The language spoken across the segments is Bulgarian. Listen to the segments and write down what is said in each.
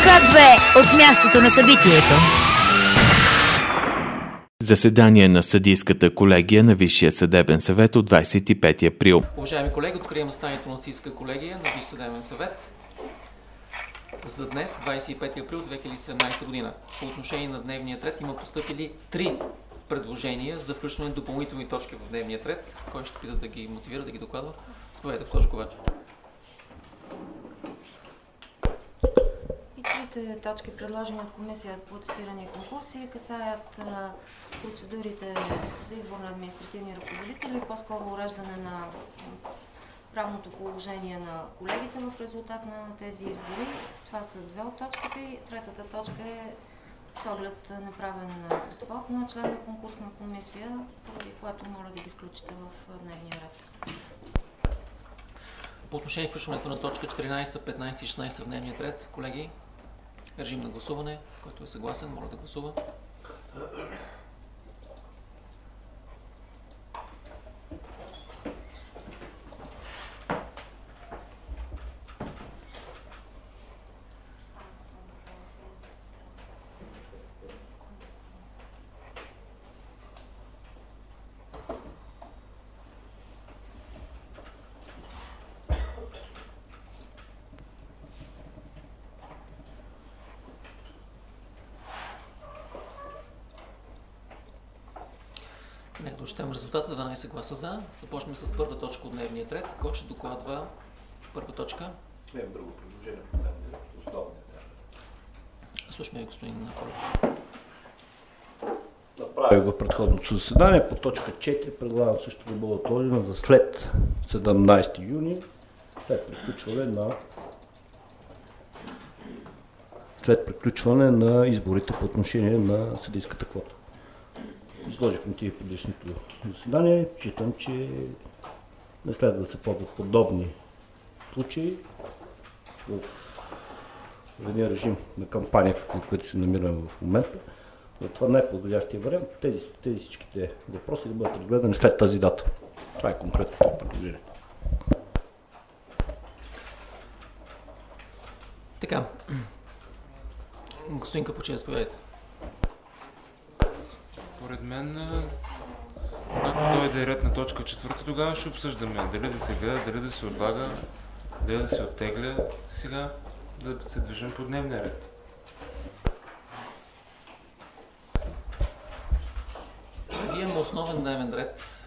К2 от мястото на събитието. Заседание на съдийската колегия на Висшия съдебен съвет от 25 април. Уважаеми колеги, откривам заседанието на съдийска колегия на Висшия съдебен съвет за днес, 25 април 2017 година. По отношение на дневния ред има постъпили 3 предложения за включване на допълнителни точки в дневния ред. Кой ще пита да ги мотивира, да ги докладва? Заповядайте, госпожо Ковач. И трите точки, предложени от Комисията по атестиране и конкурси, касаят процедурите за избор на административни ръководители, по-скоро уреждане на правното положение на колегите в резултат на тези избори. Това са две от точките и третата точка е с оглед направен отвод на член на конкурсна комисия, поради което моля да ги включите в дневния ред. По отношение включването на точка 14, 15 и 16 в дневния ред, колеги, режим на гласуване. Който е съгласен, моля да гласува. Нека да отчетем резултата. 12 гласа за. Започнем с първа точка от дневния ред. Кой ще докладва първа точка? Имам друго предложение. Основният. Слушаме ви, господин Колев. Направих го в предходното заседание. По точка 4 предлагам също да бъде отложена за след 17 юни, след приключване на изборите по отношение на съдийската квота. Изложих мотиви в предишното заседание. Считам, че не следва да се ползват подобни случаи в един режим на кампания, в който се намираме в момента. Затова най-подходящия вариант тези всичките въпроси да бъдат разгледани след тази дата. Това е конкретното предложение. Така. Господин Капучев, заповядайте. Поред мен, когато дойде ред на точка 4, тогава ще обсъждаме дали да се гледа, дали да се отлага, дали да се оттегля сега, да се движим по дневния ред. Имаме основен дневен ред,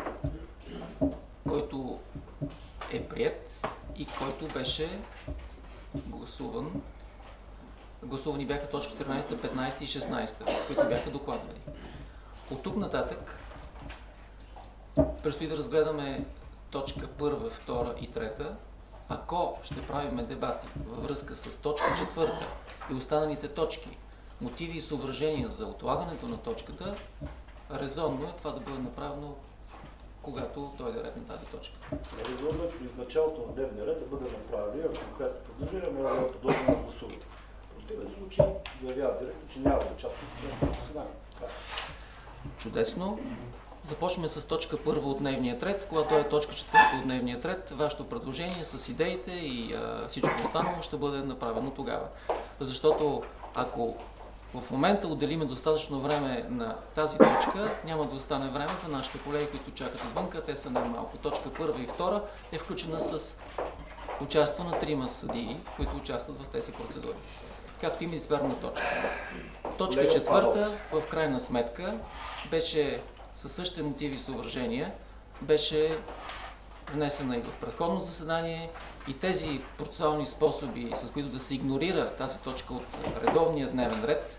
който е приет и който беше гласуван. Гласувани бяха точки 14, 15 и 16, които бяха докладвани. От тук нататък предстои да разгледаме точка 1, 2 и 3. Ако ще правим дебати във връзка с точка 4 и останалите точки, мотиви и съображения за отлагането на точката, резонно е това да бъде направено, когато дойде ред на тази точка. Резонно е при началото на дневния ред да бъде направено, ако конкретно предложение, може да подложим на гласуване. В противен случай заявява директно, че няма да участва в днешното заседание. Чудесно. Започваме с точка 1 от дневния ред. Когато е точка 4 от дневния ред, вашето предложение с идеите и всичко останало ще бъде направено тогава. Защото ако в момента отделиме достатъчно време на тази точка, няма да остане време за нашите колеги, които чакат отвънка. Те са най-малко. Точка 1 и 2 е включена с участието на 3 съдии, които участват в тези процедури. Както има избрана точка. Точка 4 в крайна сметка беше със същите мотиви и съображения, беше внесена и в предходно заседание и тези процесуални способи, с които да се игнорира тази точка от редовния дневен ред,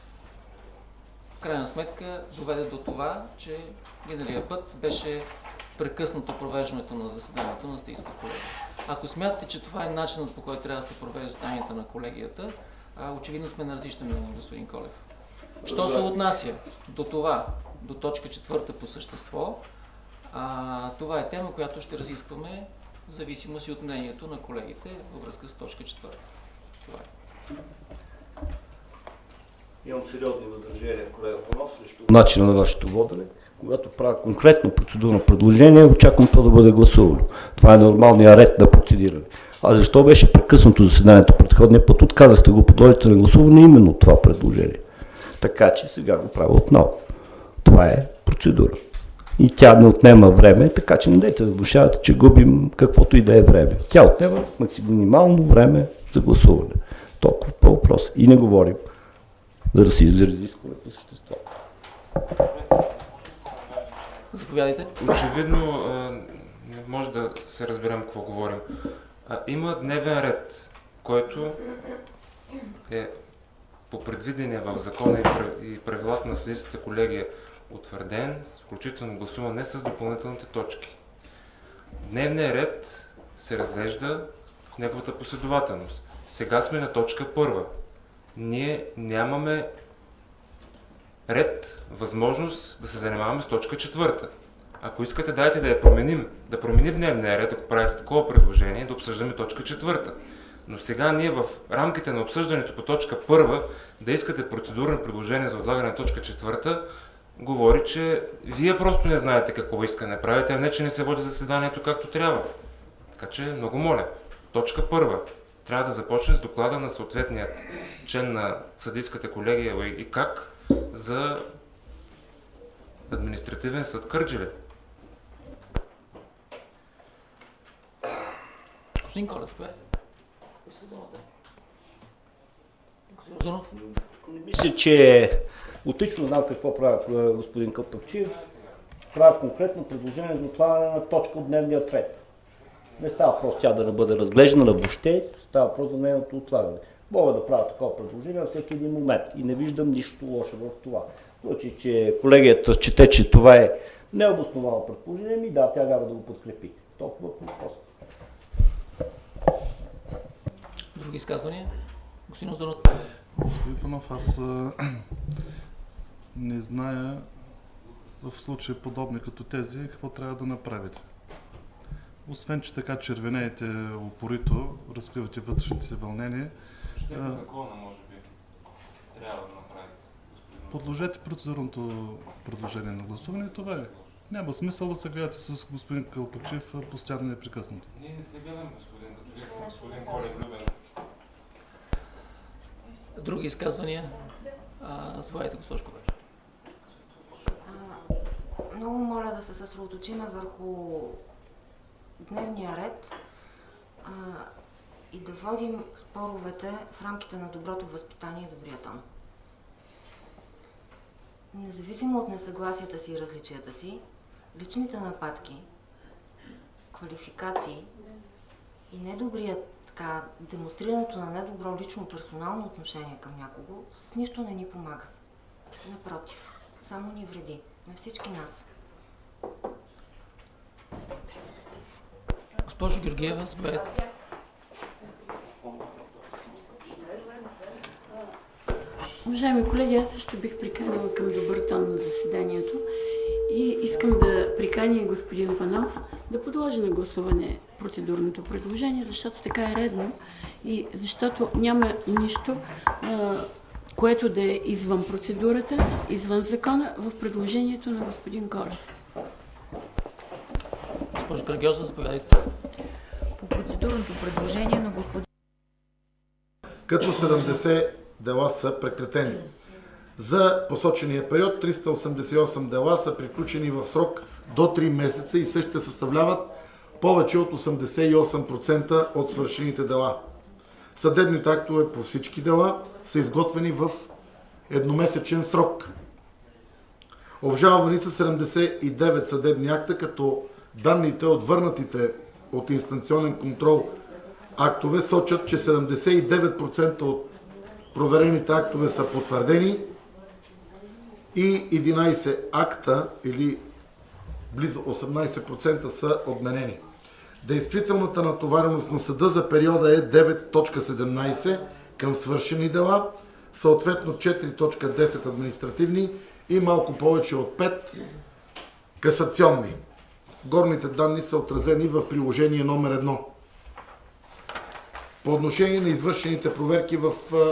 в крайна сметка доведе до това, че миналия път беше прекъснато провеждането на заседанието на съдийска колегия. Ако смятате, че това е начинът, по който трябва да се провежда заседанията на колегията, очевидно сме на различни мнения, господин Колев. Що се отнася до това, до точка 4 по същество, това е тема, която ще разискваме в зависимост и от мнението на колегите във връзка с точка 4. Това е. Имам сериозни възражения, колега Панов, срещу начина на вашето водене. Когато правя конкретно процедурно предложение, очаквам то да бъде гласувано. Това е нормалният ред на процедиране. А защо беше прекъснато заседанието предходния път? Отказахте го подложите на гласуване именно това предложение. Така че сега го правя отново. Това е процедура. И тя не отнема време, така че не дайте да внушавате, че губим каквото и да е време. Тя отнема максимално време за гласуване. Толкова по въпроса. И не говорим за разискване по същество. Заповядайте. Очевидно не може да се разберем какво говорим. Има дневен ред, който е по предвидения в закона и правилата на съдийската колегия утвърден, включително гласуване с допълнителните точки. Дневният ред се разглежда в неговата последователност. Сега сме на точка 1. Ние нямаме ред, възможност да се занимаваме с точка 4. Ако искате, дайте да я променим, да променим дневния ред, ако правите такова предложение, да обсъждаме точка 4. Но сега ние в рамките на обсъждането по точка 1 да искате процедурно предложение за отлагане на точка 4, говори, че вие просто не знаете какво искане правите, а не, че не се води заседанието както трябва. Така че, много моля, точка 1 трябва да започне с доклада на съответният член на съдийската колегия и как за административен съд Кърджали. Господин Колев, Узунов. Мисля, че отлично знам какво прави господин Кълпакчиев. Правя конкретно предложение за отлагане на точка от дневния ред. Не става въпрос тя да не бъде разглеждана въобще, става въпрос за нейното отлагане. Мога да правя такова предложение във всеки един момент и не виждам нищо лошо в това. В случай, че колегията счете, че това е необосновано предположение, да, тя трябва да го подкрепи. Толкова по въпроса. Други изказвания? Господин Узунов. Господин Панов, аз не зная в случаи подобни като тези, какво трябва да направите. Освен, че така червенеете упорито, разкривате вътрешните си вълнения. Закона, може би, трябва да направите. Подложете процедурното предложение на гласуване, това е. Няма смисъл да се гледате с господин Кълпакчиев постоянно непрекъснато. Ние не се гледаме, господин Колев Любен. Други изказвания? Заповядайте, госпожо Ковач. Много моля да се съсредоточим върху дневния ред и да водим споровете в рамките на доброто възпитание и добрия тон. Независимо от несъгласията си и различията си, личните нападки, квалификации и недобрият демонстрирането на недобро лично персонално отношение към някого с нищо не ни помага. Напротив, само ни вреди. На всички нас. Госпожо Георгиева, заповядайте. Уважаеми колеги, аз също бих приканила към добър тон на заседанието и искам да приканя господин Панов да подложи на гласуване процедурното предложение, защото така е редно и защото няма нищо, което да е извън процедурата, извън закона в предложението на господин Колев. Госпожо Карагьозова, заповядайте. По процедурното предложение на господин... Като 70 дела са прекратени. За посочения период 388 дела са приключени в срок до 3 месеца и същите съставляват повече от 88% от свършените дела. Съдебните актове по всички дела са изготвени в едномесечен срок. Обжалвани са 79 съдебни акта, като данните от върнатите от инстанционен контрол актове сочат, че 79% от проверените актове са потвърдени и 11 акта или близо 18% са отменени. Действителната натовареност на съда за периода е 9.17 към свършени дела, съответно 4.10 административни и малко повече от 5 касационни. Горните данни са отразени в приложение номер 1. По отношение на извършените проверки в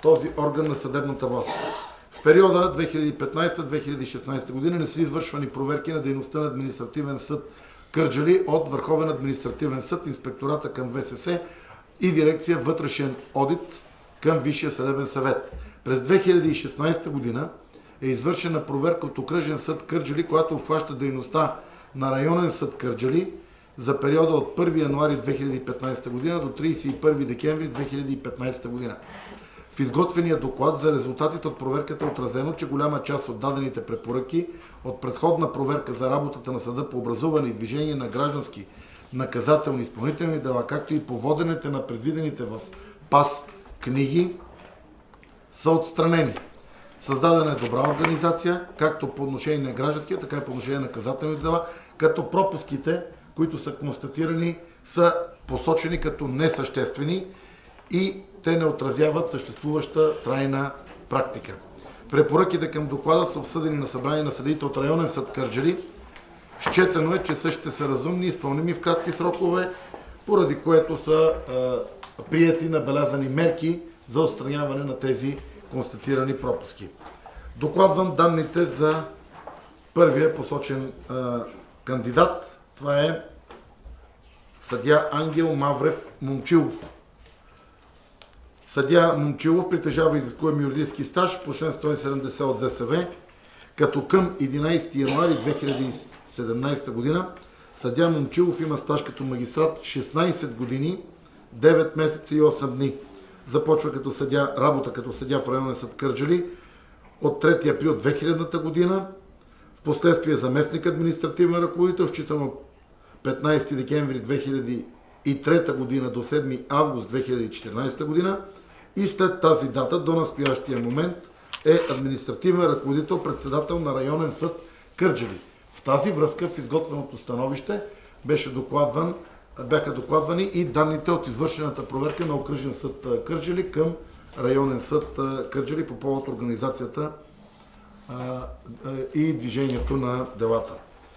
този орган на съдебната власт. В периода 2015-2016 година не са извършвани проверки на дейността на административен съд Кърджали от Върховен административен съд, инспектората към ВСС и дирекция вътрешен одит към Висшия съдебен съвет. През 2016 година е извършена проверка от Окръжен съд Кърджали, която обхваща дейността на Районен съд Кърджали за периода от 1 януари 2015 година до 31 декември 2015 година. В изготвения доклад за резултатите от проверката е отразено, че голяма част от дадените препоръки от предходна проверка за работата на съда по образуване и движение на граждански наказателни изпълнителни дела, както и по воденето на предвидените в ПАС книги, са отстранени. Създадена е добра организация, както по отношение на гражданския, така и по отношение на наказателни дела, като пропуските, които са констатирани, са посочени като несъществени и те не отразяват съществуваща трайна практика. Препоръките към доклада са обсъдени на събрание на съдиите от Районен съд Кърджали. Счетено е, че същите са разумни и изпълними в кратки срокове, поради което са приети набелязани мерки за отстраняване на тези констатирани пропуски. Докладвам данните за първия посочен кандидат. Това е съдия Ангел Маврев Момчилов. Съдия Момчилов притежава изискуем юридически стаж по член 170 от ЗСВ, като към 11 януари 2017 година съдия Момчилов има стаж като магистрат 16 години, 9 месеца и 8 дни. Започва работа като съдия в Районен съд Кърджали от 3 април 2000 година, в последствие заместник административен ръководител, считано от 15 декември 2003 година до 7 август 2014 година и след тази дата до настоящия момент е административен ръководител, председател на Районен съд Кърджали. В тази връзка в изготвеното становище бяха докладвани и данните от извършената проверка на Окръжен съд Кърджали към Районен съд Кърджали по повод организацията и движението на делата.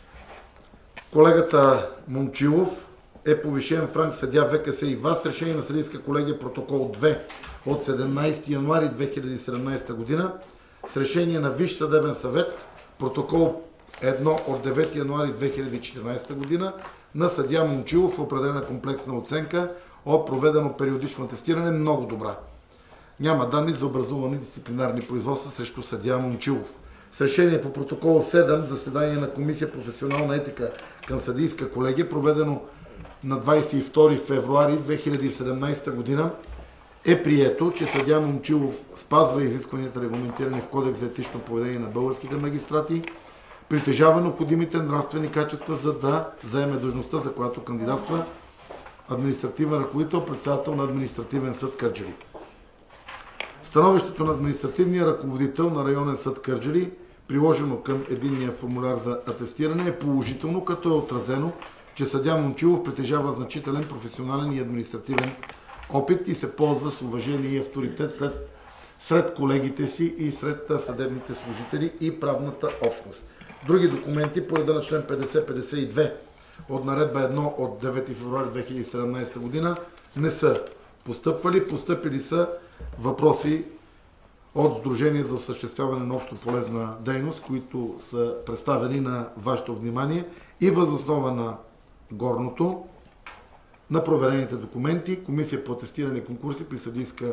Колегата Момчилов е повишен в ранг съдия ВКС и ВАС с решение на съдийска колегия протокол 2 от 17 януари 2017 година, с решение на Висш съдебен съвет протокол 1 от 9 януари 2014 година на съдия Момчилов, определена комплексна оценка от проведено периодично атестиране много добра. Няма данни за образувани дисциплинарни производства срещу съдия Момчилов. С решение по протокол 7 заседание на Комисия професионална етика към съдийска колегия, проведено на 22 февруари 2017 година, е прието, че съдия Момчилов спазва изискванията, регламентирани в Кодекс за етично поведение на българските магистрати, притежава необходимите нравствени качества, за да заеме длъжността, за която кандидатства административен ръководител, председател на административен съд Кърджали. Становището на административния ръководител на Районен съд Кърджали, приложено към единния формуляр за атестиране, е положително, като е отразено, че съдия Момчилов притежава значителен професионален и административен опит и се ползва с уважение и авторитет сред колегите си и сред съдебните служители и правната общност. Други документи по реда на член 50-52 от наредба 1 от 9 февруари 2017 година не са постъпвали. Постъпили са въпроси от Сдружение за осъществяване на общо полезна дейност, които са представени на вашето внимание и въз основа на горното, на проверените документи, Комисия по атестиране и конкурси при съдийска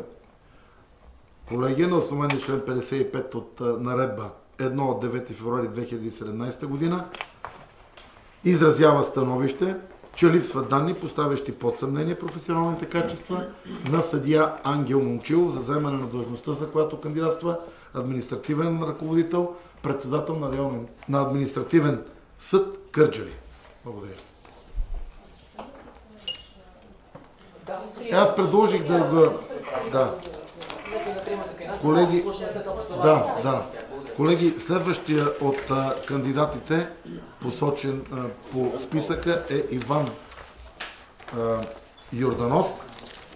колегия на основание член 55 от наредба 1 от 9 февруари 2017 година изразява становище, че липсват данни, поставящи под съмнение професионалните качества на съдия Ангел Момчилов за заемане на длъжността, за която кандидатства административен ръководител, председател на административен съд Кърджали. Благодаря. Аз предложих да го... Да. Колеги, Колеги, следващия от кандидатите, посочен по списъка, е Иван Йорданов.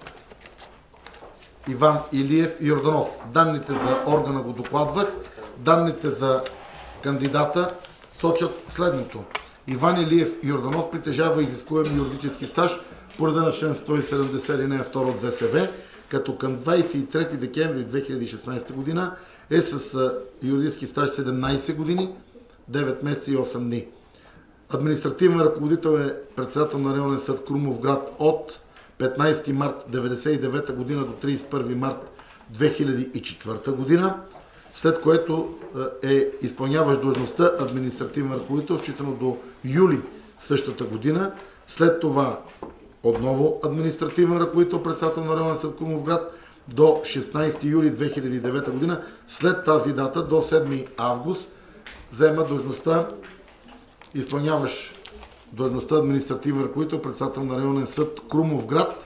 Иван Илиев Йорданов. Данните за органа го докладвах. Данните за кандидата сочат следното. Иван Илиев Йорданов притежава изискуем юридически стаж по реда на член 170 алинея 2 от ЗСВ, като към 23 декември 2016 година е с юридически стаж 17 години, 9 месеца и 8 дни. Административен ръководител е председател на районен съд Крумовград от 15 март 1999 година до 31 март 2004 година, след което е изпълняващ длъжността административен ръководител, считано до юли същата година. След това отново административен ръководител, председател на районен съд Крумовград до 16 юли 2009 година. След тази дата до 7 август заема длъжността изпълняващ длъжността административен ръководител, председател на районен съд Крумовград.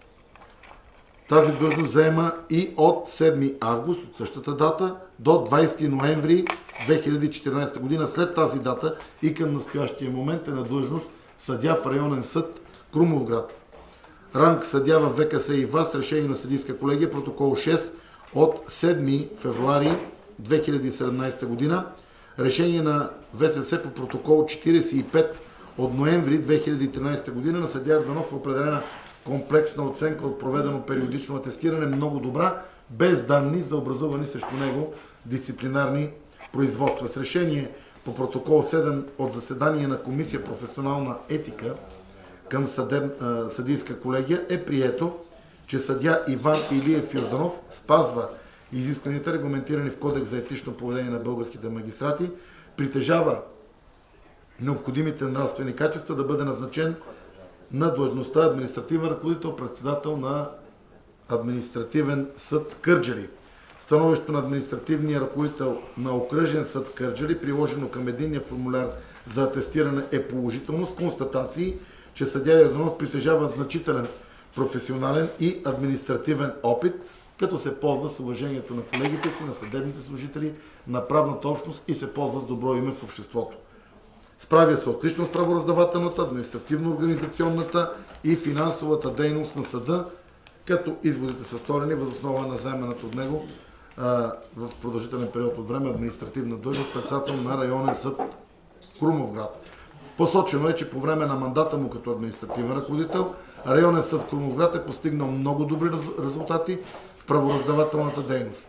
Тази длъжност заема и от 7 август, от същата дата, до 20 ноември 2014 година. След тази дата и към настоящия момент е на длъжност съдия в районен съд Крумовград. Ранг съдия в ВКС и ВАС, решение на съдийска колегия, протокол 6 от 7 февруари 2017 година. Решение на ВСС по протокол 45 от ноември 2013 година на съдия Йорданов е определена комплексна оценка от проведено периодично атестиране много добра, без данни за образувани срещу него дисциплинарни производства. С решение по протокол 7 от заседание на Комисия професионална етика към съдийска колегия е прието, че съдия Иван Илиев Йорданов спазва изискванията, регламентирани в Кодекс за етично поведение на българските магистрати, притежава необходимите нравствени качества да бъде назначен на длъжността административен ръководител, председател на административен съд Кърджали. Становището на административния ръководител на окръжен съд Кърджали, приложено към единния формуляр за атестиране, е положително с констатации, че съдия Йорданов притежава значителен професионален и административен опит, като се ползва с уважението на колегите си, на съдебните служители, на правната общност и се ползва с добро име в обществото. Справя се отлично с правораздавателната, административно-организационната и финансовата дейност на съда, като изводите са сторени въз основа на заеманата от него в продължителен период от време административна длъжност председател на районен съд Крумовград. Посочено е, че по време на мандата му като административен ръководител районен съд Крумовград е постигнал много добри резултати в правораздавателната дейност.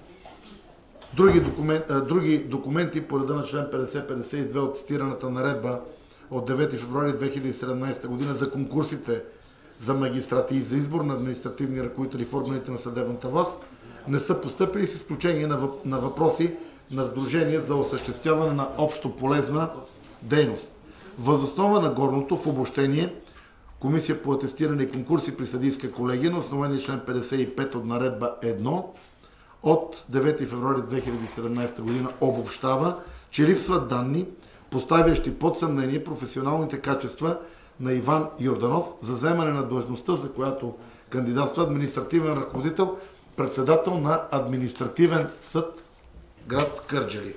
Други документи по реда на член 50-52 от цитираната наредба от 9 февруари 2017 година за конкурсите за магистрати и за избор на административни ръководители в органите на съдебната власт не са постъпили, с изключение на въпроси на сдружение за осъществяване на общо полезна дейност. Въз основа на горното в обобщение Комисия по атестиране и конкурси при съдийска колегия на основание член 55 от наредба 1 от 9 февруари 2017 година обобщава, че липсват данни, поставящи под съмнение професионалните качества на Иван Йорданов за заемане на длъжността, за която кандидатства административен ръководител, председател на административен съд град Кърджали.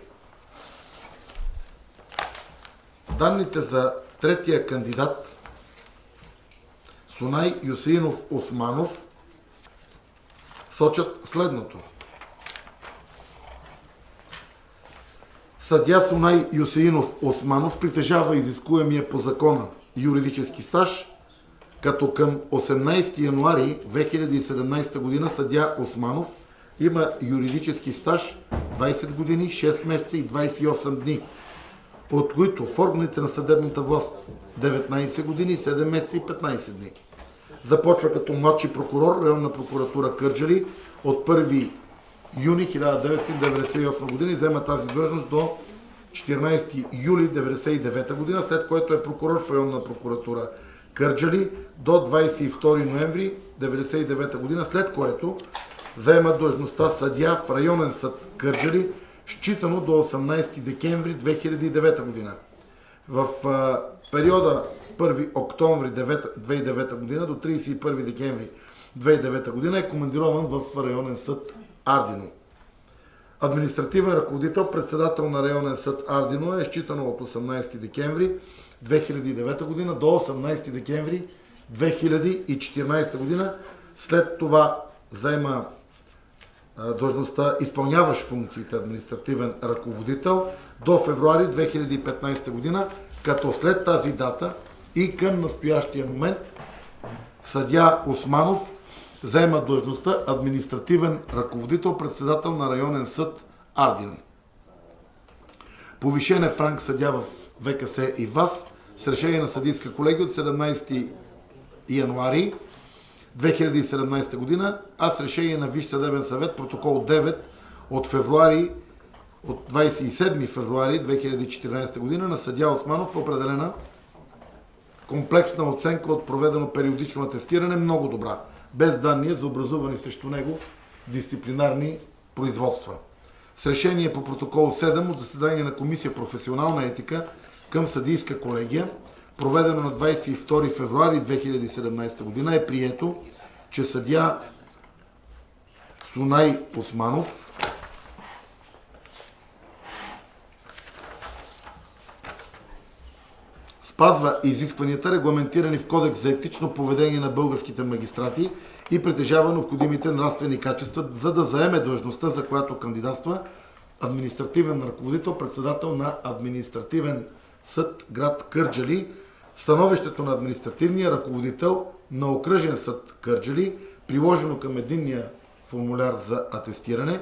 Данните за третия кандидат Сунай Юсеинов Османов сочат следното. Съдия Сунай Юсеинов Османов притежава изискуемия по закона юридически стаж, като към 18 януари 2017 година съдия Османов има юридически стаж 20 години, 6 месеца и 28 дни, от които в органите на съдебната власт 19 години, 7 месеца и 15 дни. Започва като младши прокурор, районна прокуратура Кърджали от 1 юни 1998 година и взема тази длъжност до 14 юли 1999 година, след което е прокурор в районна прокуратура Кърджали до 22 ноември 1999 година, след което заема длъжността съдия в районен съд Кърджали, считано до 18 декември 2009 година. В периода 1 октомври 2009 година до 31 декември 2009 година е командирован в районен съд Ардино. Административен ръководител, председател на районен съд Ардино е считано от 18 декември 2009 година до 18 декември 2014 година. След това заема длъжността изпълняващ функциите административен ръководител до февруари 2015 година, като след тази дата и към настоящия момент съдия Османов заема длъжността административен ръководител, председател на районен съд Ардино. Повишен е в ранг съдия в ВКС и ВАС с решение на съдийска колегия от 17 януари 2017 година, а с решение на Висш съдебен съвет протокол 9 от 27 февруари 2014 година на съдия Османов е определена комплексна оценка от проведено периодично атестиране много добра, без данни за образувани срещу него дисциплинарни производства. С решение по протокол 7 от заседание на Комисия професионална етика към съдийска колегия, проведено на 22 февруари 2017 година, е прието, че съдия Сунай Османов спазва изискванията, регламентирани в Кодекс за етично поведение на българските магистрати и притежава необходимите нравствени качества, за да заеме длъжността, за която кандидатства административен ръководител, председател на административен съд град Кърджали. Становището на административния ръководител на окръжен съд Кърджали, приложено към единния формуляр за атестиране,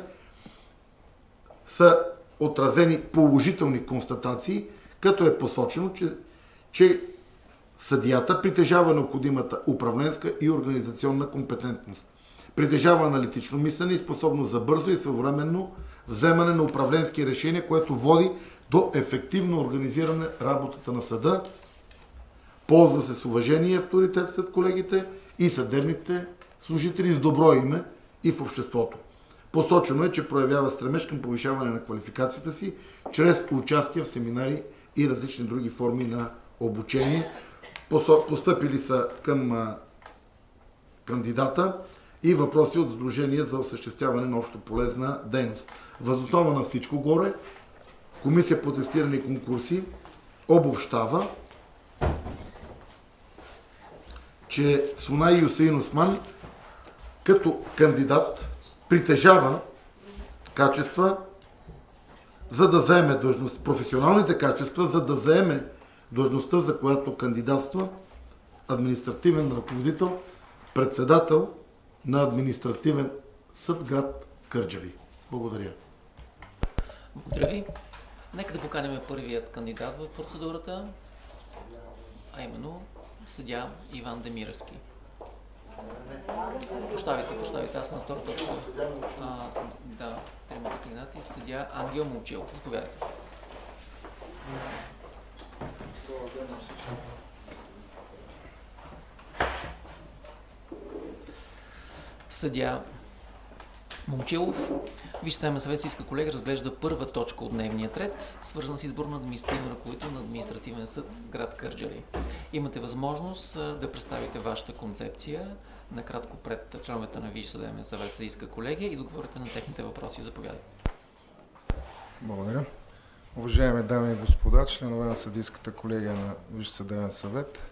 са отразени положителни констатации, като е посочено, че съдията притежава необходимата управленска и организационна компетентност. Притежава аналитично мислене и способност за бързо и своевременно вземане на управленски решения, което води до ефективно организиране работата на съда. Ползва се с уважение и авторитет сред колегите и съдебните служители с добро име и в обществото. Посочено е, че проявява стремеж към повишаване на квалификацията си чрез участие в семинари и различни други форми на обучение. Постъпили са към кандидата и въпроси от Сдружение за осъществяване на общо полезна дейност. Въз основа на всичко горе, Комисия по атестиране и конкурси обобщава, че Сунай Юсеин Осман като кандидат притежава качества, за да заеме длъжност, професионалните качества, за да заеме длъжността, за която кандидатства административен ръководител, председател на административен съд град Кърджали. Благодаря. Благодаря ви. Нека да поканим първият кандидат в процедурата, а именно съдия Иван Демировски. Прощавайте, аз съм на втора точка. Да, тримата кандидати. Съдия Ангел Момчилов. Заповядайте. Съдия Момчилов, Висш съдебен съвет иска колега разглежда първа точка от дневния ред, свързана с избор на административен ръководител на административен съд град Кърджали. Имате възможност да представите вашата концепция накратко пред членовете на Висш съдебен съвет съдийска колегия и да отговорите на техните въпроси. Заповядайте. Благодаря. Уважаеми дами и господа, членове на съдийската колегия на Висш съдебен съвет,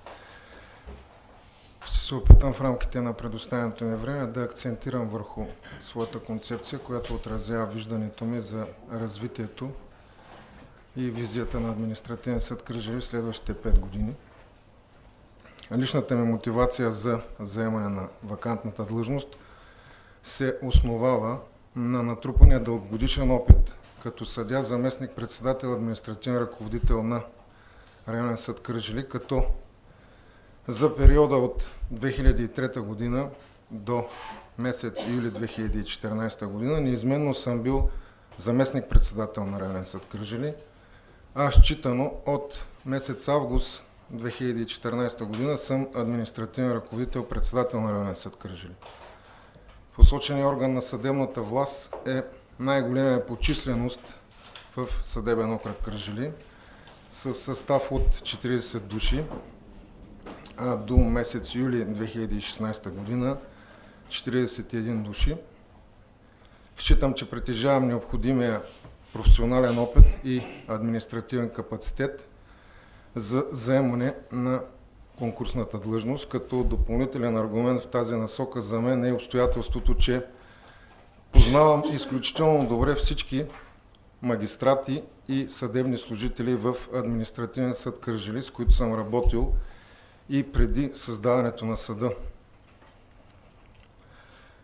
ще се опитам в рамките на предоставеното ми време да акцентирам върху своята концепция, която отразява виждането ми за развитието и визията на административен съд Кърджали в следващите 5 години. Личната ми мотивация за заемане на вакантната длъжност се основава на натрупания дългогодишен опит като съдия, заместник, председател, административен ръководител на районен съд Кърджали, като за периода от 2003 година до месец юли 2014 година неизменно съм бил заместник-председател на районен съд Кърджали, а считано от месец август 2014 година съм административен ръководител, председател на районен съд Кърджали. Посоченият орган на съдебната власт е най-големия по численост в съдебен окръг Кърджали, с състав от 40 души, а до месец юли 2016 година 41 души. Считам, че притежавам необходимия професионален опит и административен капацитет за заемане на конкурсната длъжност, като допълнителен аргумент в тази насока за мен е обстоятелството, че познавам изключително добре всички магистрати и съдебни служители в административен съд Кърджали, с които съм работил и преди създаването на съда.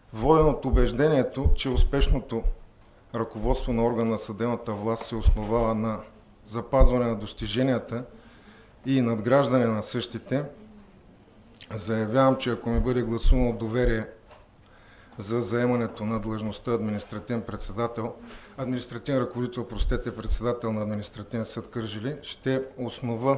Воден от убеждението, че успешното ръководство на орган на съдебната власт се основава на запазване на достиженията и надграждане на същите, заявявам, че ако ми бъде гласувано доверие за заемането на длъжността административен ръководител, председател на Административен съд Кърджали, ще основа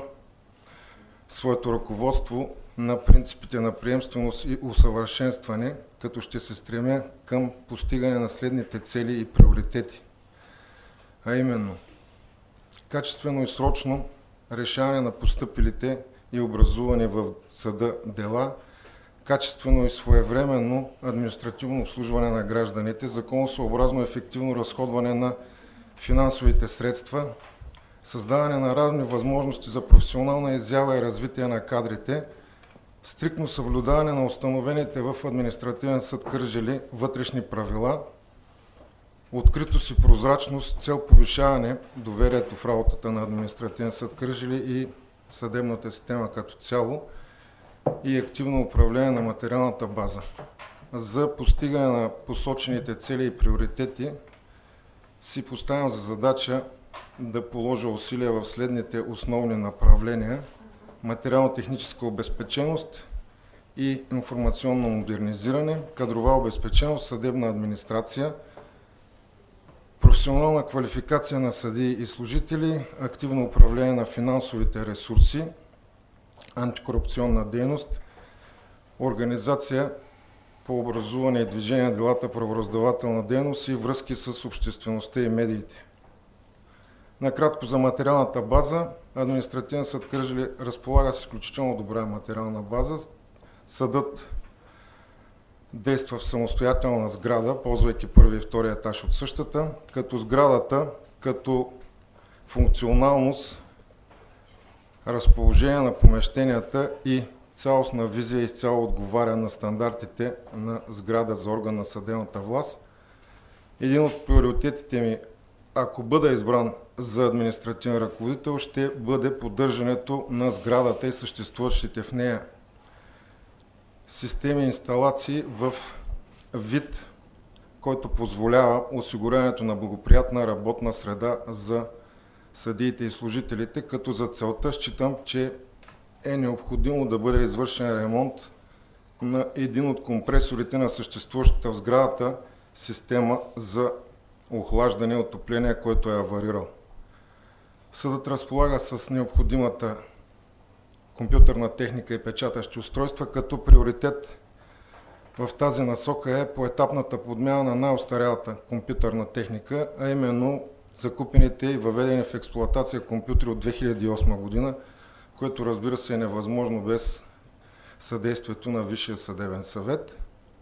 своето ръководство на принципите на приемственост и усъвършенстване, като ще се стремя към постигане на следните цели и приоритети, а именно качествено и срочно решаване на постъпилите и образувани в съда дела, качествено и своевременно административно обслужване на гражданите, законосъобразно ефективно разходване на финансовите средства, създаване на равни възможности за професионална изява и развитие на кадрите, стриктно съблюдаване на установените в Административен съд Кърджали вътрешни правила, откритост и прозрачност с цел повишаване доверието в работата на Административен съд Кърджали и съдебната система като цяло и активно управление на материалната база. За постигане на посочените цели и приоритети си поставям за задача да положа усилия в следните основни направления: материално-техническа обезпеченост и информационно модернизиране, кадрова обезпеченост, съдебна администрация, професионална квалификация на съдии и служители, активно управление на финансовите ресурси, антикорупционна дейност, организация по образуване и движение на делата, правораздавателна дейност и връзки с обществеността и медиите. Накратко за материалната база. Административен съд Кърджали разполага с изключително добра материална база. Съдът действа в самостоятелна сграда, ползвайки първи и втори етаж от същата, като сградата, като функционалност, разположение на помещенията и цялостна визия изцяло отговаря на стандартите на сграда за орган на съдебната власт. Един от приоритетите ми, ако бъда избран за административен ръководител, ще бъде поддържането на сградата и съществуващите в нея системи и инсталации в вид, който позволява осигуряването на благоприятна работна среда за съдиите и служителите, като за целта считам, че е необходимо да бъде извършен ремонт на един от компресорите на съществуващата в сградата система за охлаждане и отопление, който е аварирал. Съдът разполага с необходимата компютърна техника и печатащи устройства, като приоритет в тази насока е поетапната подмяна на най-остарялата компютърна техника, а именно закупените и въведени в експлоатация компютри от 2008 година, което разбира се е невъзможно без съдействието на Висшия съдебен съвет.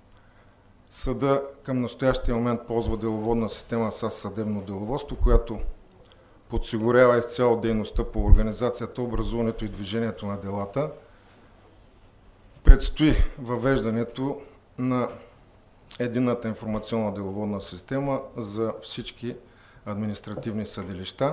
Съда към настоящия момент ползва деловодна система САС съдебно деловодство, която подсигурява изцяло дейността по организацията, образуването и движението на делата. Предстои въвеждането на единната информационна деловодна система за всички административни съдилища.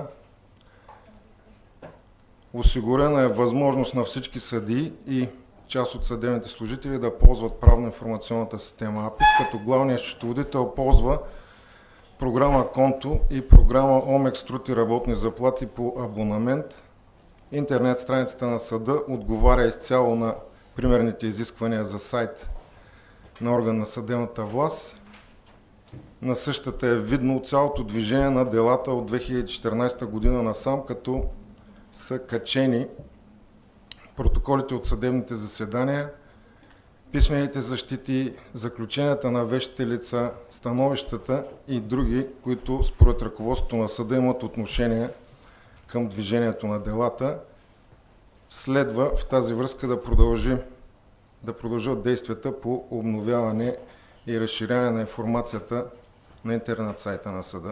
Осигурена е възможност на всички съдии и част от съдебните служители да ползват правно-информационната система АПИС, като главният счетоводител ползва програма Конто и програма ОМЕКС труд и работни заплати по абонамент. Интернет страницата на съда отговаря изцяло на примерните изисквания за сайт на орган на съдебната власт. На същата е видно цялото движение на делата от 2014 година насам, като са качени протоколите от съдебните заседания, писмените защити, заключенията на вещите лица, становищата и други, които според ръководството на съда имат отношение към движението на делата. Следва в тази връзка да продължат действията по обновяване и разширяване на информацията на интернет сайта на съда.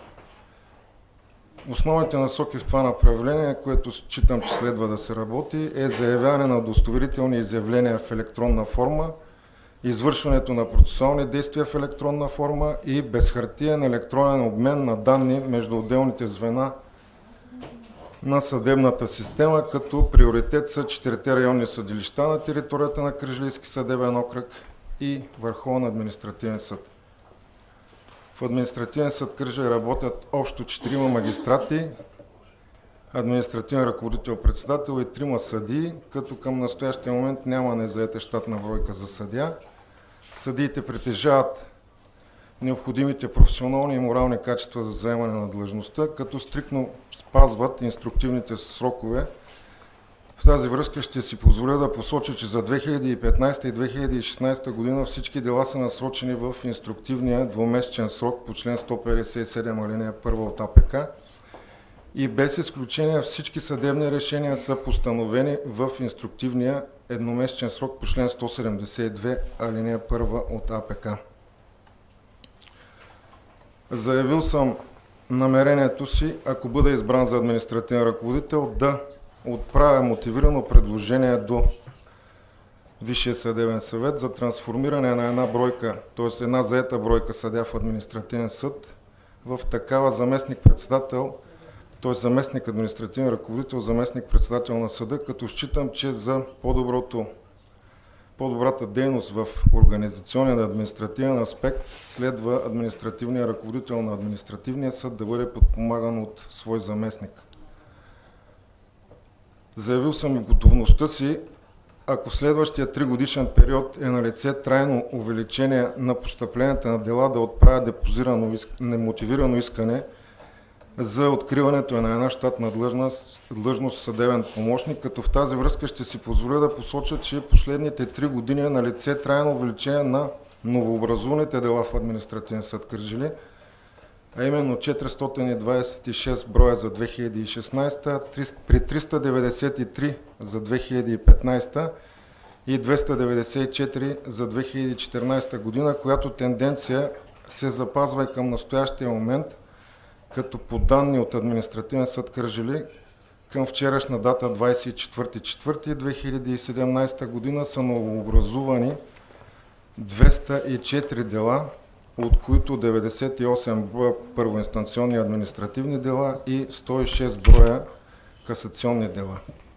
Основните насоки в това направление, което считам, че следва да се работи, е заявяване на удостоверителни изявления в електронна форма, извършването на процесуални действия в електронна форма и безхартиен електронен обмен на данни между отделните звена на съдебната система, като приоритет са 4 районни съдилища на територията на Кърджалийски съдебен окръг и Върховен административен съд. В административен съд Кърджали работят общо 4 магистрати, административен ръководител, председател и 3 съдии, като към настоящия момент няма незаета щатна бройка за съдия. Съдиите притежават необходимите професионални и морални качества за заемане на длъжността, като стриктно спазват инструктивните срокове. В тази връзка ще си позволя да посоча, че за 2015 и 2016 година всички дела са насрочени в инструктивния двумесечен срок по член 157 алинея 1 от АПК и без изключение всички съдебни решения са постановени в инструктивния едномесечен срок по член 172 алинея 1 от АПК. Заявил съм намерението си, ако бъда избран за административен ръководител, да отправя мотивирано предложение до Висшия съдебен съвет за трансформиране на една бройка, т.е. една заета бройка съдия в административен съд в такава заместник-председател, т.е. заместник административен ръководител, заместник-председател на съда, като считам, че за по-добрата дейност в организационен и административен аспект следва административният ръководител на административния съд да бъде подпомаган от свой заместник. Заявил съм и готовността си, ако в следващия 3-годишен период е налице трайно увеличение на постъпленията на дела, да отправя депозирано немотивирано искане за откриването на една щатна длъжност съдебен помощник, като в тази връзка ще си позволя да посоча, че последните 3 години е налице трайно увеличение на новообразуваните дела в административен съд Кърджали, а именно 426 броя за 2016, при 393 за 2015 и 294 за 2014 година, която тенденция се запазва и към настоящия момент, като по данни от административен съд Кърджали към вчерашна дата 24.04.2017 година са новообразувани 204 дела, от които 98 броя първоинстанционни административни дела и 106 броя касационни дела.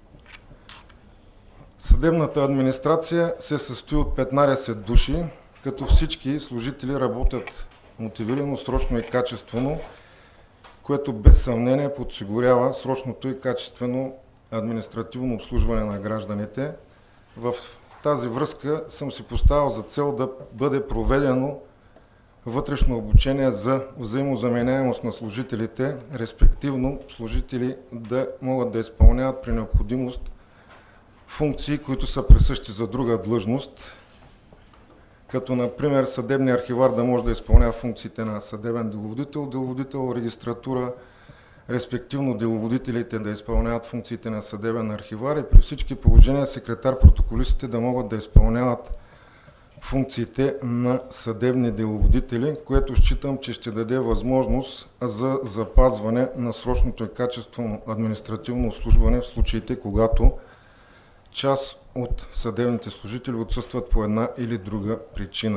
Съдебната администрация се състои от 15 души, като всички служители работят мотивирано, срочно и качествено, което без съмнение подсигурява срочното и качествено административно обслужване на гражданите. В тази връзка съм си поставил за цел да бъде проведено вътрешно обучение за взаимозаменяемост на служителите, респективно служители да могат да изпълняват при необходимост функции, които са присъщи за друга длъжност, като например съдебният архивар да може да изпълнява функциите на съдебен деловодител, деловодител, регистратура, респективно деловодителите да изпълняват функциите на съдебен архивар и при всички положения секретар-протоколистите да могат да изпълняват функциите на съдебни деловодители, което считам, че ще даде възможност за запазване на срочното и качествено административно обслужване в случаите, когато част от съдебните служители отсъстват по една или друга причина.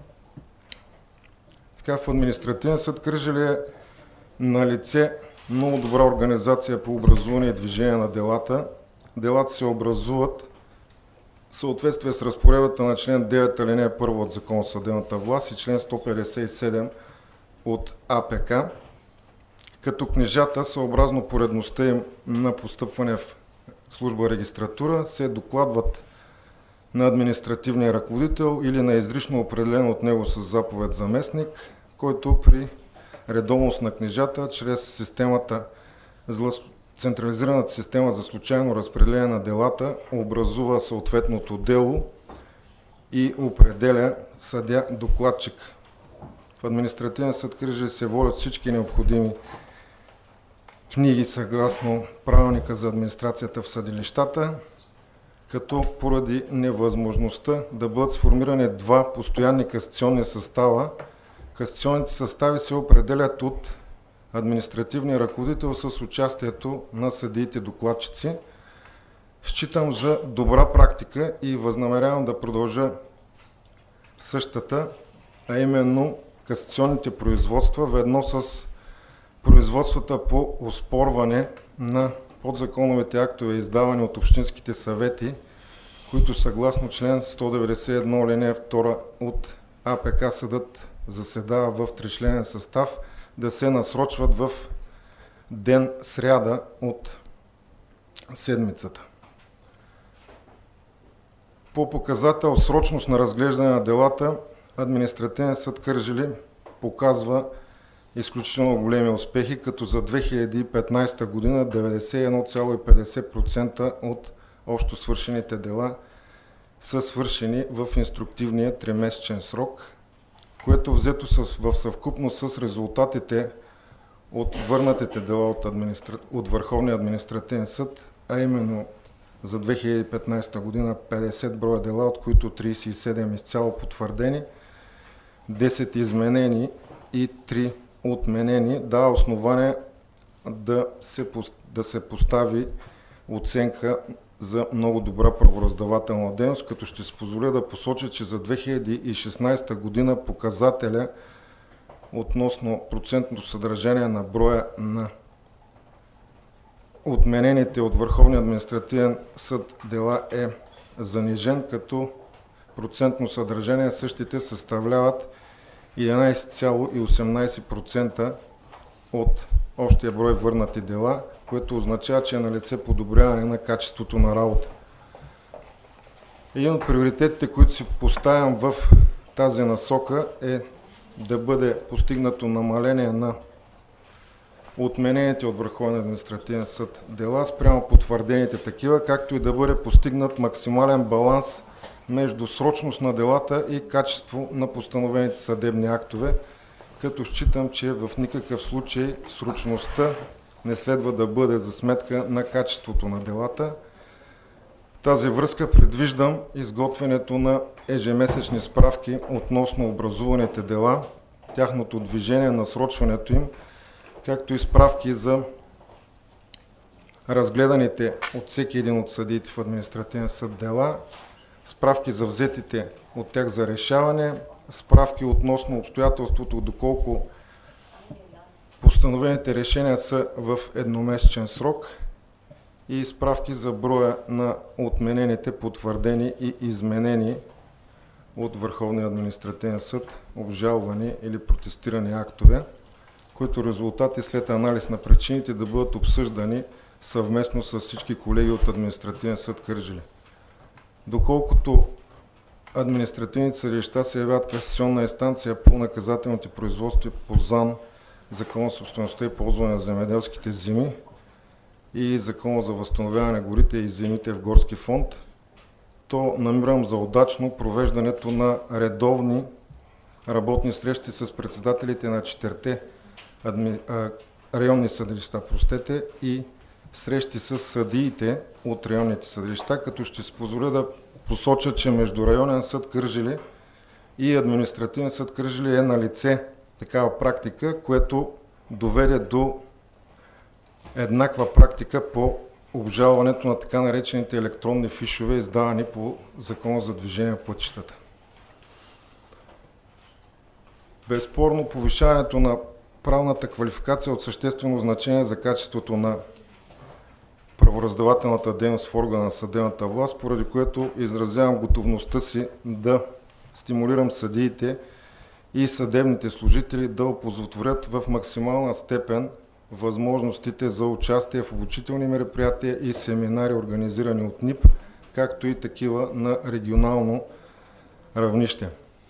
Така, в административен съд Кърджали е налице много добра организация по образуване и движение на делата. Делата се образуват в съответствие с разпоредбата на член 9 алинея 1 от Закон за съдебната власт и член 157 от АПК, като книжата, съобразно поредността им на постъпване в служба регистратура, се докладват на административния ръководител или на изрично определен от него с заповед заместник, който при редовност на книжата, чрез централизираната система за случайно разпределение на делата, образува съответното дело и определя съдия-докладчик. В административен съд Кърджали се водят всички необходими книги съгласно правилника за администрацията в съдилищата, като поради невъзможността да бъдат сформирани 2 постоянни касационни състава, касационните състави се определят от административния ръководител с участието на съдиите докладчици. Считам за добра практика и възнамерявам да продължа същата, а именно касационните производства ведно с производствата по оспорване на подзаконовите актове, издавани от общинските съвети които съгласно член 191 алинея 2 от АПК съдът заседава в тричленен състав, да се насрочват в ден сряда от седмицата. По показател срочност на разглеждане на делата, Административен съд Кърджали показва изключително големи успехи, като за 2015 година 91,50% от общо свършените дела са свършени в инструктивния 3-месечен срок, което взето в съвкупност с резултатите от върнатите дела от Върховния административен съд, а именно за 2015 година 50 броя дела, от които 37 изцяло потвърдени, 10 изменени и 3 отменени, дава основание да се постави оценка за много добра правораздавателна дейност, като ще си позволя да посоча, че за 2016 година показателя относно процентното съдържание на броя на отменените от Върховния административен съд дела е занижен, като процентно съдържание същите съставляват 11,18% от общия брой върнати дела, което означава, че е налице подобряване на качеството на работа. Един от приоритетите, които си поставям в тази насока, е да бъде постигнато намаление на отменените от Върховния административен съд дела спрямо потвърдените такива, както и да бъде постигнат максимален баланс между срочност на делата и качество на постановените съдебни актове, като считам, че в никакъв случай срочността не следва да бъде за сметка на качеството на делата. В тази връзка предвиждам изготвянето на ежемесечни справки относно образуваните дела, тяхното движение, насрочването им, както и справки за разгледаните от всеки един от съдиите в административен съд дела, справки за взетите от тях за решаване, справки относно обстоятелството доколко постановените решения са в едномесечен срок и справки за броя на отменените, потвърдени и изменени от Върховния административен съд обжалвани или протестирани актове, които резултати след анализ на причините да бъдат обсъждани съвместно с всички колеги от Административен съд Кърджали. Доколкото административните съдилища се явяват касационна инстанция по наказателните производства по ЗАН, Закона за собствеността и ползване на земеделските земи и Закона за възстановяване на горите и земите в горски фонд, то намирам за удачно провеждането на редовни работни срещи с председателите на 4 районни съдилища, и срещи с съдиите от районните съдилища, като ще си позволя да посоча, че между Районен съд Кърджали и Административен съд Кърджали е налице такава практика, което доведе до еднаква практика по обжалването на така наречените електронни фишове, издавани по Закона за движение по пътищата. Безспорно, повишаването на правната квалификация от съществено значение за качеството на правораздавателната дейност в органа на съдебната власт, поради което изразявам готовността си да стимулирам съдиите и съдебните служители да оползотворят в максимална степен възможностите за участие в обучителни мероприятия и семинари, организирани от НИП, както и такива на регионално равнище.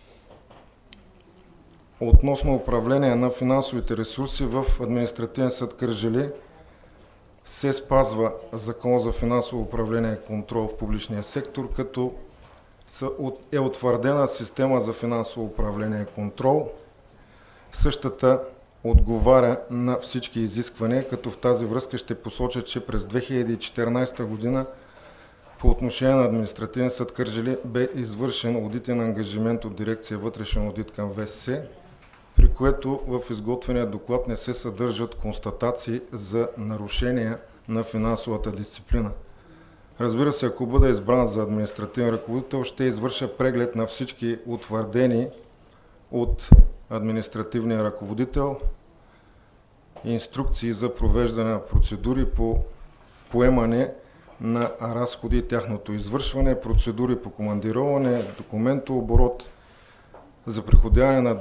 Относно управление на финансовите ресурси в Административен съд Кърджали се спазва Закон за финансово управление и контрол в публичния сектор, като е утвърдена система за финансово управление и контрол. Същата отговаря на всички изисквания, като в тази връзка ще посоча, че през 2014 година по отношение на Административен съд Кърджали бе извършен одитен ангажимент от дирекция Вътрешен одит към ВСС, при което в изготвения доклад не се съдържат констатации за нарушения на финансовата дисциплина. Разбира се, ако бъда избран за административен ръководител, ще извърша преглед на всички утвърдени от административния ръководител инструкции за провеждане на процедури по поемане на разходи и тяхното извършване, процедури по командироване, документооборот, за приходяване на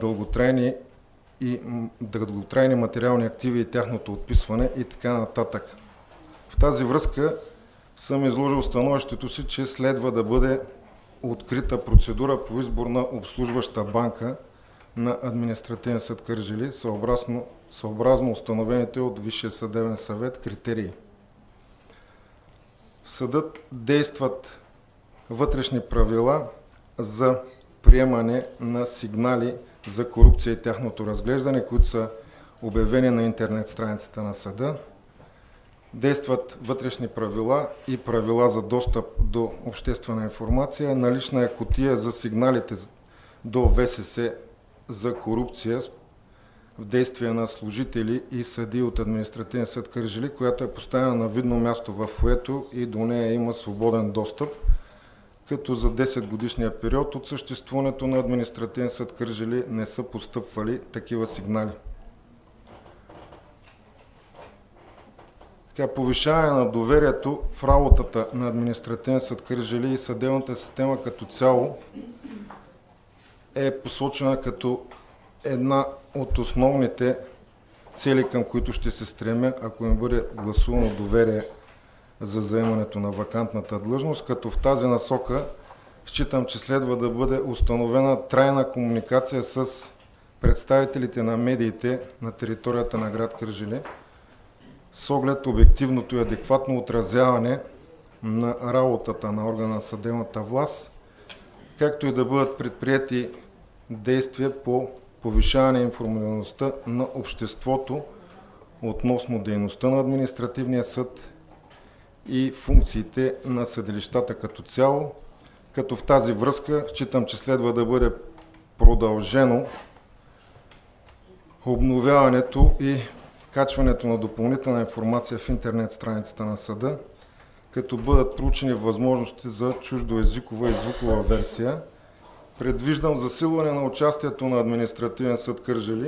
дълготрайни материални активи и тяхното отписване и така нататък. В тази връзка съм изложил становището си, че следва да бъде открита процедура по избор на обслужваща банка на Административен съд Кърджали, съобразно установените от Висшия съдебен съвет критерии. В съдът действат вътрешни правила за приемане на сигнали за корупция и тяхното разглеждане, които са обявени на интернет страницата на съда. Действат вътрешни правила и правила за достъп до обществена информация. Налична е кутия за сигналите до ВСС за корупция в действия на служители и съдии от Административен съд Кърджали, която е поставена на видно място в фоайето и до нея има свободен достъп, като за 10 годишния период от съществуването на Административен съд Кърджали не са постъпвали такива сигнали. Повишаване на доверието в работата на Административен съд Кърджали и съдебната система като цяло е посочена като една от основните цели, към които ще се стремя, ако ми бъде гласувано доверие за заемането на вакантната длъжност, като в тази насока считам, че следва да бъде установена трайна комуникация с представителите на медиите на територията на град Кърджали, с оглед обективното и адекватно отразяване на работата на органа на съдебната власт, както и да бъдат предприети действия по повишаване информираността на обществото относно дейността на административния съд и функциите на съдилищата като цяло, като в тази връзка считам, че следва да бъде продължено обновяването и качването на допълнителна информация в интернет страницата на съда, като бъдат проучени възможности за чуждоезикова и звукова версия. Предвиждам засилване на участието на Административен съд Кърджали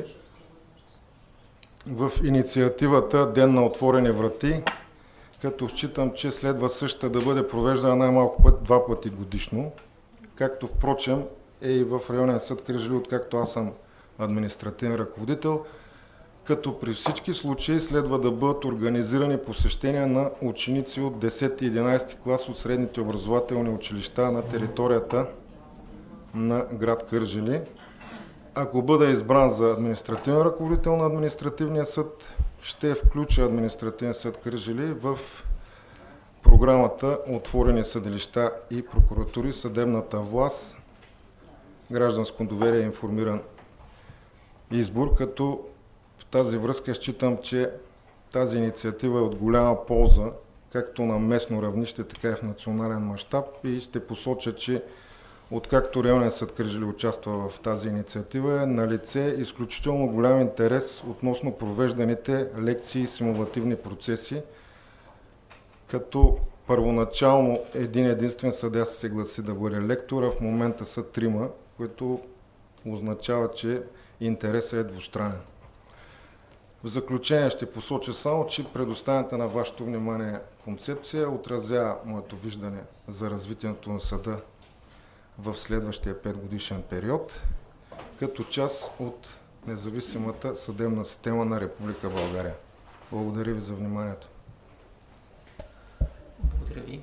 в инициативата Ден на отворени врати, като считам, че следва същата да бъде провеждана най-малко 2 пъти годишно, както впрочем е и в Районен съд Кърджали, откакто аз съм административен ръководител, като при всички случаи следва да бъдат организирани посещения на ученици от 10 и 11 клас от средните образователни училища на територията на град Кърджали. Ако бъда избран за административен ръководител на Административния съд, ще включа Административен съд Кърджали в програмата Отворени съдилища и прокуратури, съдебната власт, гражданско доверие и информиран избор, като в тази връзка считам, че тази инициатива е от голяма полза, както на местно равнище, така и в национален мащаб, и ще посоча, че откакто Районен съд Кърджали участва в тази инициатива, е налице изключително голям интерес относно провежданите лекции и симулативни процеси, като първоначално единствен съдия се съгласи да бъде лектор, а в момента са 3, което означава, че интересът е двустранен. В заключение ще посоча само, че предоставената на вашето внимание концепция отразява моето виждане за развитието на съда в следващия 5-годишен период, като част от независимата съдебна система на Република България. Благодаря ви за вниманието. Благодаря ви.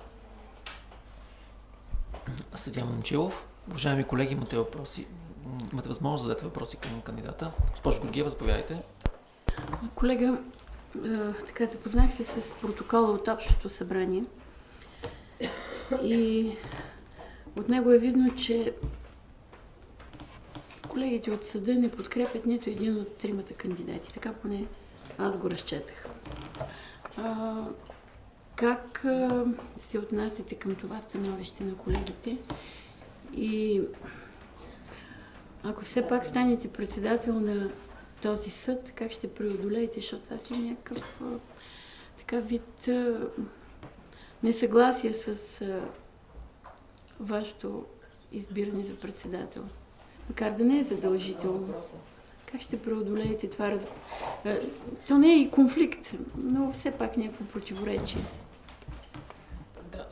Съдия Момчилов. Уважаеми колеги, имате въпроси. Имате възможност да зададете въпроси към кандидата. Госпожо Георгиева, заповядайте. Колега, така запознах се с протокола от Общото събрание и от него е видно, че колегите от съда не подкрепят нито един от 3 кандидати. Така поне аз го разчетах. Как се отнасяте към това становище на колегите? И ако все пак станете председател на този съд, как ще преодолеете, защото това си някакъв така вид несъгласие с вашето избиране за председател. Макар да не е задължително. Как ще преодолеете това? То не е и конфликт, но все пак някакво противоречие.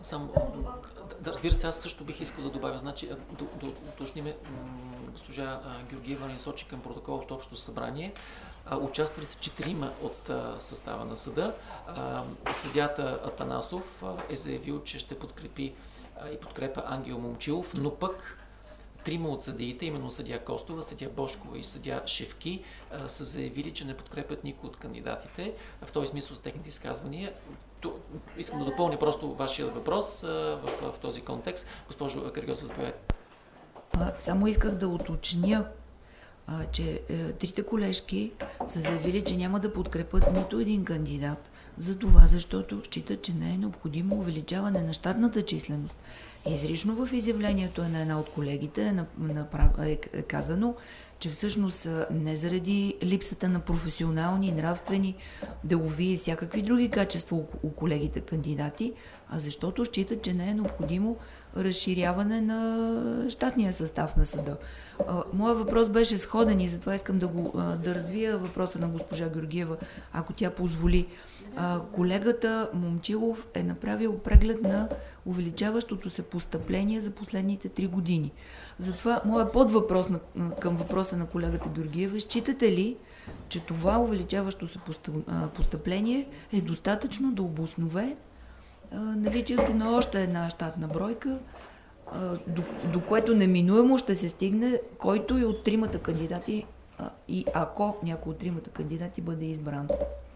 разбира се, аз също бих искал да добавя, значи, да уточним, госпожа Георгиева ни сочи към протокол от Общото събрание. Участвали са 4 от състава на съда. Съдията Атанасов е заявил, че ще подкрепи и подкрепа Ангел Момчилов, но пък 3 от съдиите, именно съдия Костова, съдия Бошкова и съдия Шевки, са заявили, че не подкрепят никой от кандидатите. В този смисъл с техните изказвания. Искам да допълня просто вашия въпрос в този контекст. Госпожо Карагьосова, заповядайте. Само исках да уточня, че трите колежки са заявили, че няма да подкрепят нито един кандидат, за това, защото считат, че не е необходимо увеличаване на щатната численост. Изрично в изявлението на една от колегите е казано, че всъщност не заради липсата на професионални, нравствени, делови и всякакви други качества у колегите кандидати, а защото считат, че не е необходимо разширяване на щатния състав на съда. Моят въпрос беше сходен и затова искам да развия въпроса на госпожа Георгиева, ако тя позволи. Колегата Момчилов е направил преглед на увеличаващото се постъпление за последните 3 години. Затова моят подвъпрос към въпроса на колегата Георгиева: считате ли, че това увеличаващо се постъпление е достатъчно да обоснове наличието на още една щатна бройка, до което неминуемо ще се стигне, който и от 3 кандидати, и ако някой от 3 кандидати бъде избран?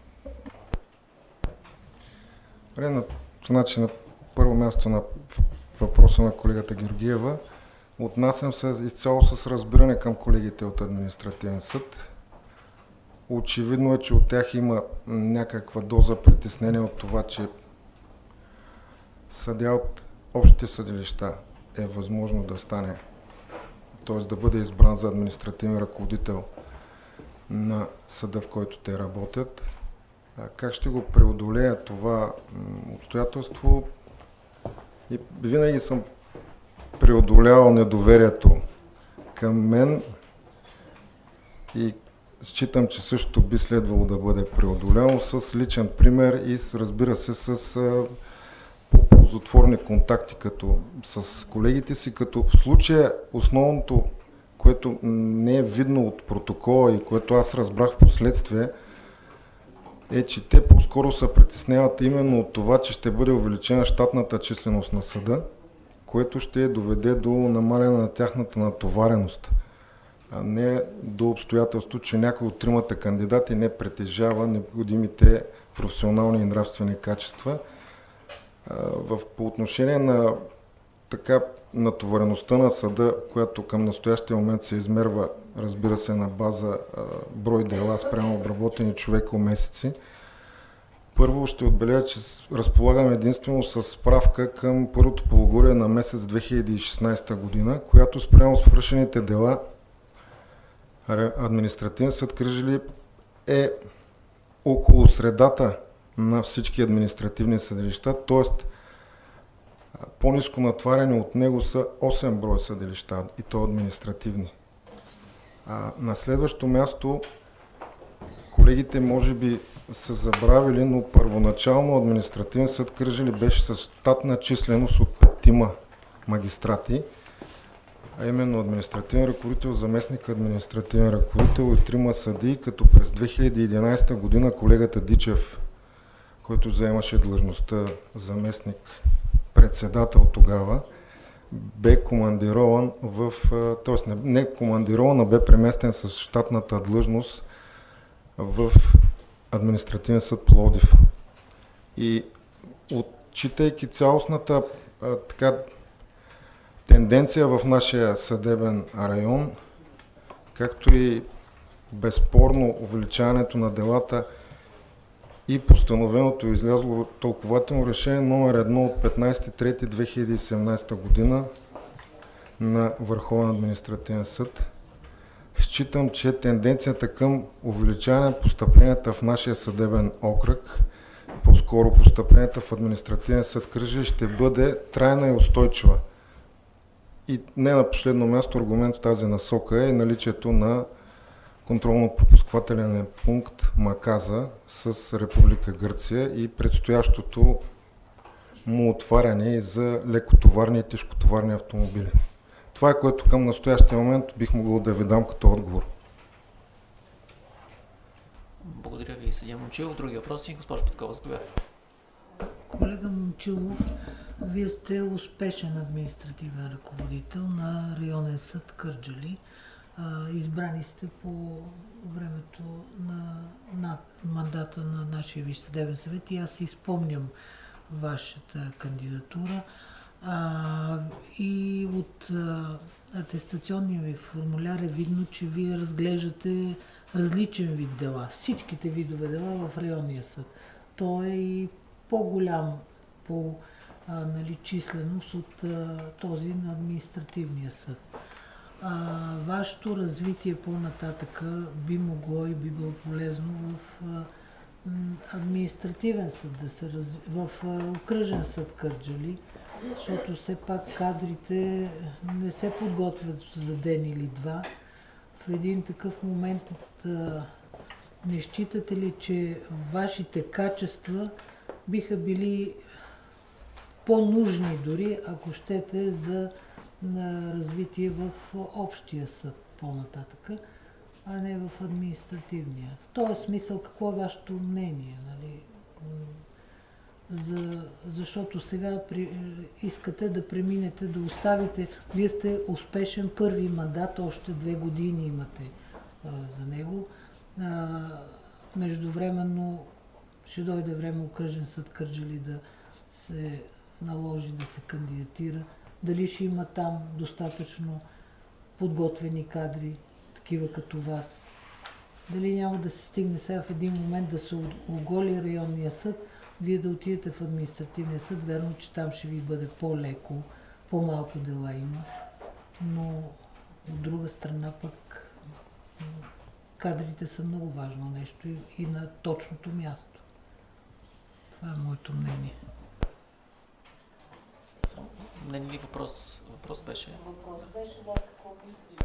Значи, на първо място на въпроса на колегата Георгиева, отнасям се изцяло с разбиране към колегите от административен съд. Очевидно е, че от тях има някаква доза притеснение от това, че съдия от общите съдилища е възможно да стане, т.е. да бъде избран за административен ръководител на съда, в който те работят. Как ще го преодолея това обстоятелство? И винаги съм преодолявал недоверието към мен и считам, че също би следвало да бъде преодоляно с личен пример и разбира се с ползотворни контакти с колегите си, като в случая основното, което не е видно от протокола и което аз разбрах в последствие, е, че те по-скоро се притесняват именно от това, че ще бъде увеличена щатната численост на съда, което ще доведе до намаляне на тяхната натовареност, а не до обстоятелство, че някой от 3 кандидати не притежава необходимите професионални и нравствени качества. По отношение на натовареността на съда, която към настоящия момент се измерва, разбира се, на база брой дела спрямо обработени човекомесеци, първо ще отбележа, че разполагам единствено с справка към първото полугодие на месец 2016 година, която спрямо свършените дела административен съд Кърджали е около средата на всички административни съдилища, т.е. по-ниско натварени от него са 8 броя съдилища, и то административни. На следващо място, колегите може би са забравили, но първоначално административен съд Кърджали беше с щатна численост от 5 магистрати, а именно административен ръководител, заместник административен ръководител и 3 съдии, като през 2011 година колегата Дичев, който заемаше длъжността заместник председател тогава, бе командирован т.е. не командирован, а бе преместен с щатната длъжност в административен съд Пловдив. И отчитайки цялостната тенденция в нашия съдебен район, както и безспорно увеличаването на делата и постановеното излязло тълкувателно решение номер 1 от 15.3.2017 година на Върховен административен съд, считам, че тенденцията към увеличаване на постъпленията в нашия съдебен окръг, по-скоро постъпленията в административен съд Кърджали, ще бъде трайна и устойчива. И не на последно място аргумент в тази насока е наличието на контролно-пропусквателен пункт Маказа с Република Гърция и предстоящото му отваряне и за лекотоварни и тежкотоварни автомобили. Това е, което към настоящия момент бих могъл да ви дам като отговор. Благодаря ви, съдия Момчилов. Други въпроси? Госпожо Петкова, заповядайте. Колега Момчилов, вие сте успешен административен ръководител на районен съд Кърджали. Избрани сте по времето на мандата на нашия Висш съдебен съвет и аз си спомням вашата кандидатура. И от атестационния ви формуляр е видно, че вие разглеждате различен вид дела. Всичките видове дела в районния съд. Той е и по-голям по численост от този на административния съд. Вашето развитие по-нататък би могло и би било полезно в административен съд, в окръжен съд Кърджали, защото все пак кадрите не се подготвят за ден или два. В един такъв момент не считате ли, че вашите качества биха били по-нужни дори, ако щете, за развитие в общия съд по-нататък, а не в административния? В този смисъл, какво е вашето мнение? Нали? Защото сега искате да преминете, да оставите. Вие сте успешен първи мандат, още 2 години имате за него. Междувременно ще дойде време окръжен съд Кърджали да се наложи да се кандидатира. Дали ще има там достатъчно подготвени кадри, такива като вас? Дали няма да се стигне сега в един момент да се оголи районния съд, вие да отидете в административния съд, верно, че там ще ви бъде по-леко, по-малко дела има, но от друга страна пък кадрите са много важно нещо и на точното място. Това е моето мнение. Не ли въпрос? Въпрос беше какво мисли.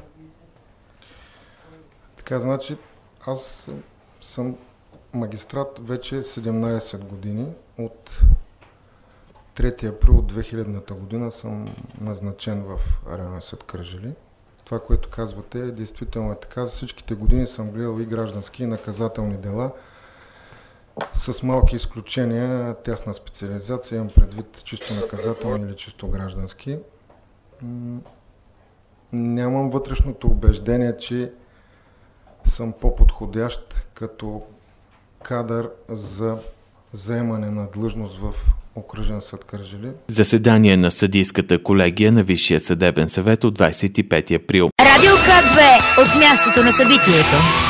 Така, значи, аз съм магистрат вече 17 години. От 3 април 2000 година съм назначен в районен съд Кърджали. Това, което казвате, действително е така. За всичките години съм гледал и граждански, и наказателни дела, с малки изключения, тясна специализация, имам предвид чисто наказателни или чисто граждански. Нямам вътрешното убеждение, че съм по-подходящ като кадър за заемане на длъжност в окръжен съд Кърджали. Заседание на съдийската колегия на Висшия съдебен съвет от 25 април. Радио К2 от мястото на събитието.